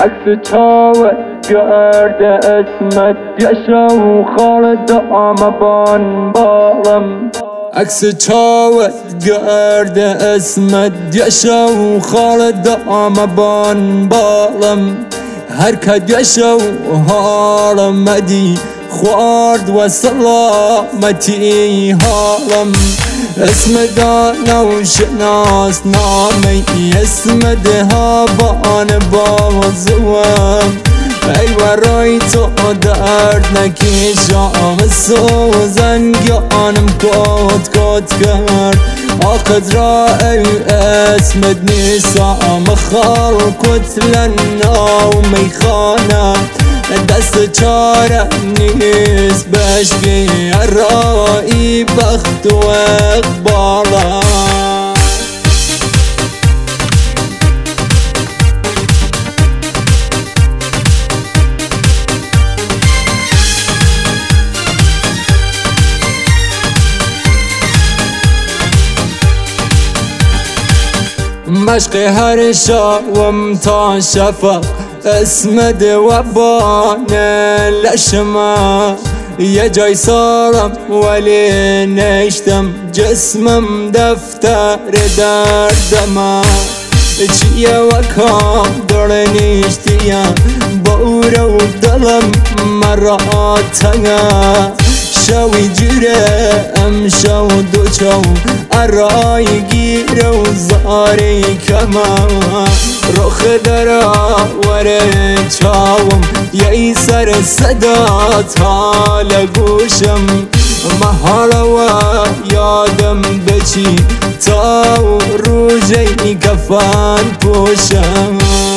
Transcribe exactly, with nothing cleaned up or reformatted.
عکس چاوت گرده اسمت گشا و خالد آمبان بالم عکس چاوت گرده اسمت گشا و خالد آمبان بالم هر که گشا و حالم مدی خوارد و سلامتی حالم اسم دانا و شناس نامی اسم ده بان بازوام ای برای تو درد نکشم سوزن گانم کت کت کرد آخد را ای اسمت نیسام خلقت لنا و میخانم دست چاره نیست بشگی رایی بخت و اقبالا مشق هر شاوم تا شفق اسم دوبان لشما یه جای سارم ولی نشتم جسمم دفتر دردم چیه وکا داره نیشتیم بوره و دلم مراتنه شوی جیره ام شو دو چو ارای گیره و زاری کما رخ درا وره چاوم یه سر صدات حال گوشم محالا و یادم بچی تا روزی کفن پوشم